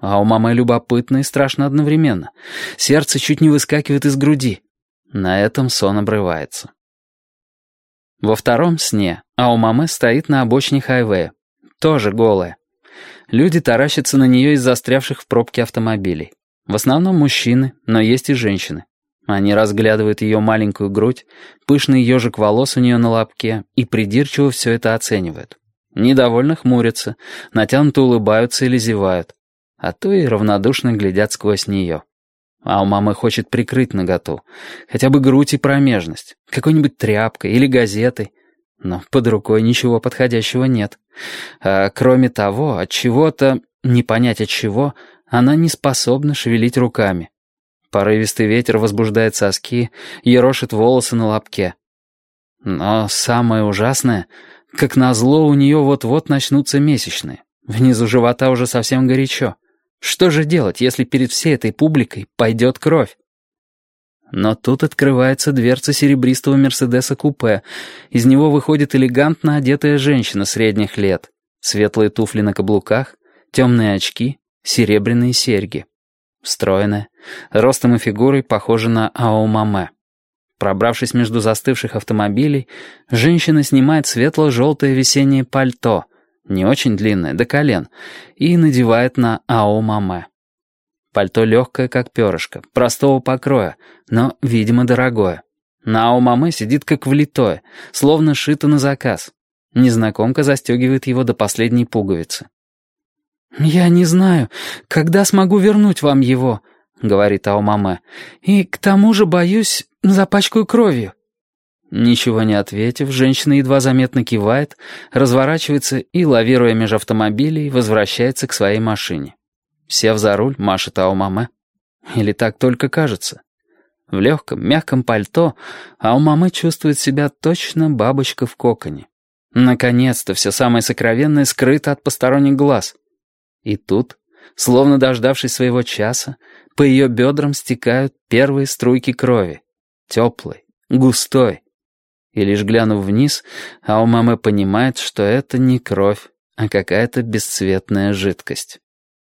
А у мамы любопытно и страшно одновременно. Сердце чуть не выскакивает из груди. На этом сон обрывается. Во втором сне Аомаме стоит на обочине хайвея. Тоже голая. Люди таращатся на нее из застрявших в пробке автомобилей. В основном мужчины, но есть и женщины. Они разглядывают ее маленькую грудь, пышный ежик волос у нее на лобке и придирчиво все это оценивают. Недовольно хмурятся, натянуто улыбаются или зевают, а то и равнодушно глядят сквозь нее. А у мамы хочет прикрыть наготу, хотя бы грудь и промежность, какой-нибудь тряпкой или газетой, но под рукой ничего подходящего нет. А кроме того, от чего-то, не понять от чего, она не способна шевелить руками. Порывистый ветер возбуждает соски, ерошит волосы на лобке. Но самое ужасное, как назло, у нее вот-вот начнутся месячные. Внизу живота уже совсем горячо. Что же делать, если перед всей этой публикой пойдет кровь? Но тут открывается дверца серебристого Мерседеса-купе. Из него выходит элегантно одетая женщина средних лет. Светлые туфли на каблуках, темные очки, серебряные серьги. Стройная, ростом и фигурой похожа на Аомаме. Пробравшись между застывших автомобилей, женщина снимает светло-желтое весеннее пальто, не очень длинное, до колен, и надевает на Аомаме. Пальто легкое, как перышко, простого покроя, но, видимо, дорогое. На Аомаме сидит как влитое, словно шито на заказ. Незнакомка застегивает его до последней пуговицы. «Я не знаю, когда смогу вернуть вам его», — говорит Аомаме, «и к тому же, боюсь, запачкаю кровью». Ничего не ответив, женщина едва заметно кивает, разворачивается и, лавируя меж автомобилей, возвращается к своей машине. Сев за руль, машет Аомаме. Или так только кажется. В легком, мягком пальто Аомаме чувствует себя точно бабочка в коконе. Наконец-то все самое сокровенное скрыто от посторонних глаз. И тут, словно дождавшись своего часа, по ее бедрам стекают первые струйки крови. Теплой, густой. И лишь глянув вниз, Аомаме понимает, что это не кровь, а какая-то бесцветная жидкость.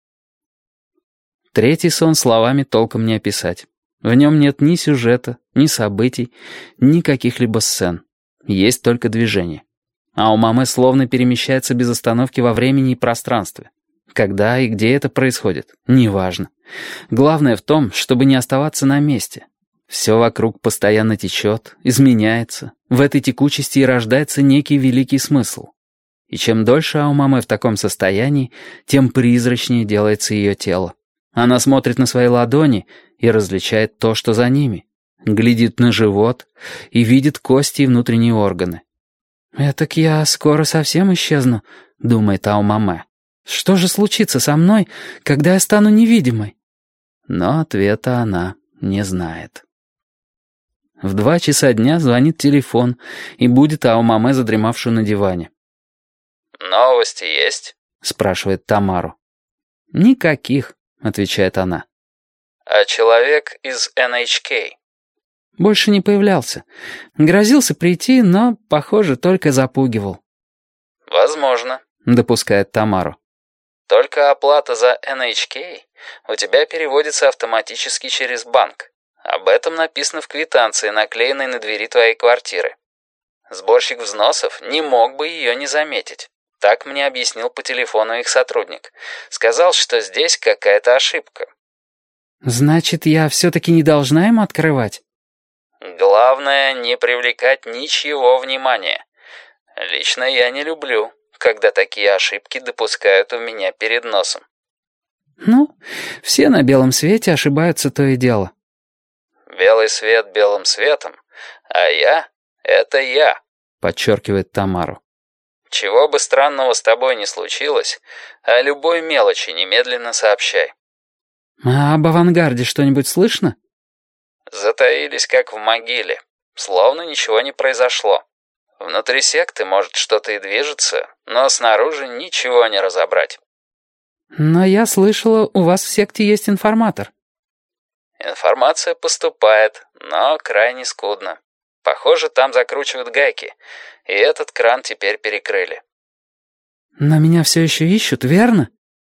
Третий сон словами толком не описать. В нем нет ни сюжета, ни событий, ни каких-либо сцен. Есть только движение. Аомаме словно перемещается без остановки во времени и пространстве. Когда и где это происходит, неважно. Главное в том, чтобы не оставаться на месте. Все вокруг постоянно течет, изменяется. В этой текучести и рождается некий великий смысл. И чем дольше Аомаме в таком состоянии, тем призрачнее делается ее тело. Она смотрит на свои ладони и различает то, что за ними. Глядит на живот и видит кости и внутренние органы. «Этак я скоро совсем исчезну», — думает Аомаме. «Что же случится со мной, когда я стану невидимой?» Но ответа она не знает. В 2 часа дня звонит телефон, и будет Аомаме, задремавшую на диване. «Новости есть?» — спрашивает Тамару. «Никаких», — отвечает она. «А человек из NHK?» «Больше не появлялся. Грозился прийти, но, похоже, только запугивал». «Возможно», — допускает Тамару. «Только оплата за NHK у тебя переводится автоматически через банк. Об этом написано в квитанции, наклеенной на двери твоей квартиры. Сборщик взносов не мог бы ее не заметить. Так мне объяснил по телефону их сотрудник. Сказал, что здесь какая-то ошибка». «Значит, я все-таки не должна ему открывать?» «Главное, не привлекать ничего внимания. Лично я не люблю, когда такие ошибки допускают у меня перед носом». «Ну, все на белом свете ошибаются, то и дело». «Белый свет белым светом, а я — это я», — подчеркивает Тамару. «Чего бы странного с тобой ни случилось, о любой мелочи немедленно сообщай». «А об авангарде что-нибудь слышно?» «Затаились, как в могиле, словно ничего не произошло. Внутри секты, может, что-то и движется, но снаружи ничего не разобрать». «Но я слышала, у вас в секте есть информатор». «Информация поступает, но крайне скудно. Похоже, там закручивают гайки, и этот кран теперь перекрыли». «Но меня все еще ищут, верно?»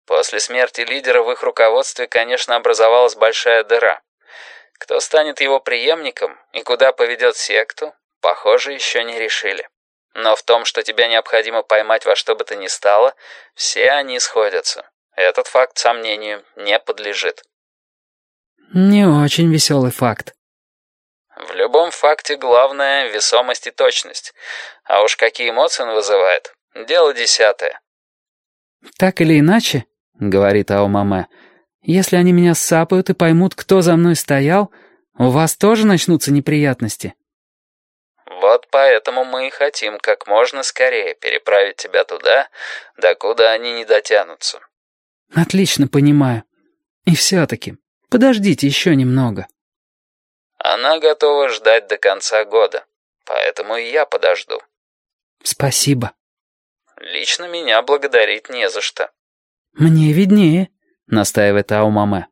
После смерти лидера в их руководстве, конечно, образовалась большая дыра. Кто станет его преемником и куда поведет секту, похоже, еще не решили. Но в том, что тебя необходимо поймать во что бы то ни стало, все они сходятся. Этот факт сомнению не подлежит. Не очень веселый факт. В любом факте главное — весомость и точность. А уж какие эмоции он вызывает — дело десятое. «Так или иначе, — говорит Аомаме, — если они меня сцапают и поймут, кто за мной стоял, у вас тоже начнутся неприятности». Вот поэтому мы и хотим как можно скорее переправить тебя туда, докуда они не дотянутся. «Отлично понимаю. И все-таки, подождите еще немного». Она готова ждать до конца года, поэтому и я подожду. «Спасибо». Лично меня благодарить не за что. «Мне виднее», — настаивает Аомаме.